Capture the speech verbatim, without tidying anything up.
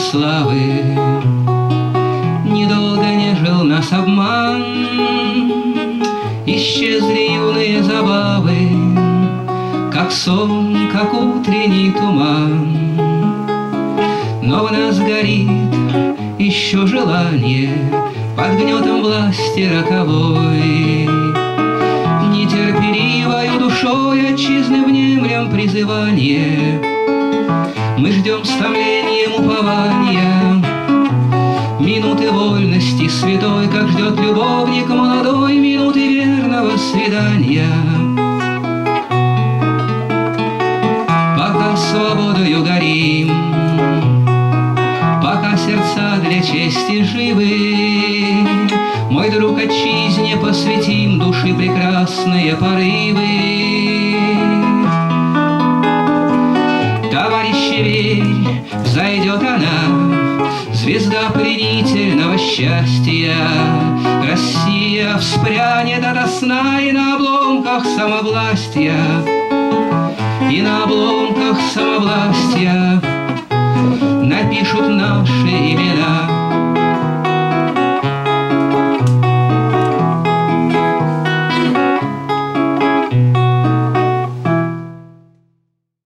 славы. Недолго не жил нас обман, исчезли юные забавы, как сон, как утренний туман. Но в нас горит еще желание под гнетом власти роковой. Нетерпеливою душой отчизны внемлем призывание. Мы ждем с томлением упования минуты вольности святой, как ждет любовник молодой минуты верного свидания. Пока свободою горим, пока сердца для чести живы, мой друг, отчизне посвятим души прекрасные порывы. Товарищи, верь, взойдет она, звезда пленительного счастья. Россия вспрянет ото сна и на обломках самовластия, и на обломках самовластия напишут наши имена.